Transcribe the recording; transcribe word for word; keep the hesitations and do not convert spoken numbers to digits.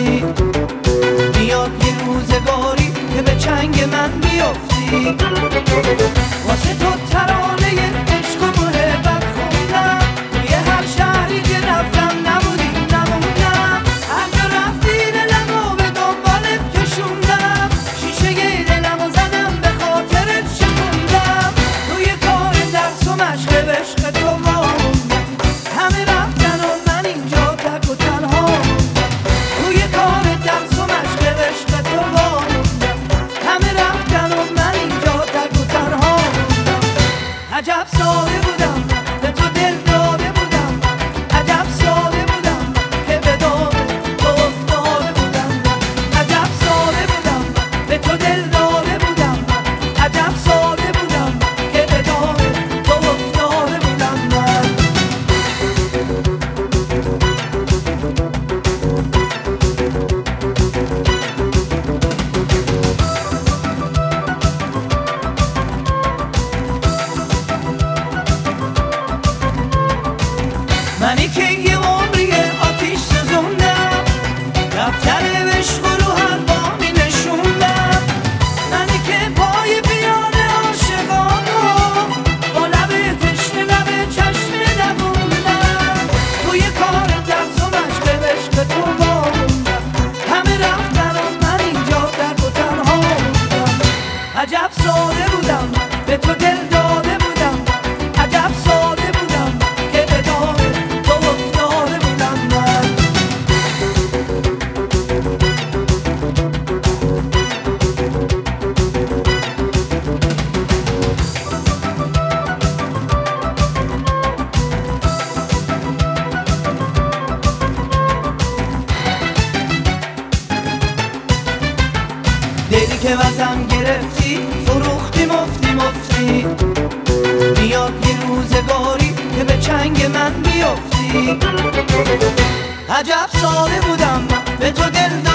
میافتی، میاد یه روزگاری که به چنگ من بیافتی. واسه تو ترانه عشق و محبت خوندم، توی هر شهری که رفتم نبودی نموندم. هر جا رفتی دلمو به دنبالت کشوندم، شیشه دلمو زدم به خاطرت شکوندم. توی کار درس و مشق عشق تو موندم، همه رفتن و من اینجا تک و تنها موندم. توی کار درس و مشق عشق تو موندم، همه رفتن و من اینجا تک و تنها موندم. عجب ساده بودم به تو دل داده بودم، عجب ساده بودم که به دام تو افتاده بودم. عجب ساده بودم به تو دل داده بودم، عجب ساده بودم که به دام تو افتاده بودم من. منی که یه عمری آتیش سوزوندم، دفتر عشق رو هر بامی نشوندم. منی که پای بیان عاشقانو با لب تشنه لب چشم دووندم. توی کار درس و مشق عشق تو موندم، همه رفتن و من اینجا تک و تنها موندم. عجب ساده بودم به تو دل داده بودم، عجب ساده بودم که به دام تو افتاده بودم من. دلی که وزم گرفتی فروختی مفتی مفتی، میاد یه روزگاری که به چنگ من بیافتی. عجب ساده بودم به تو دل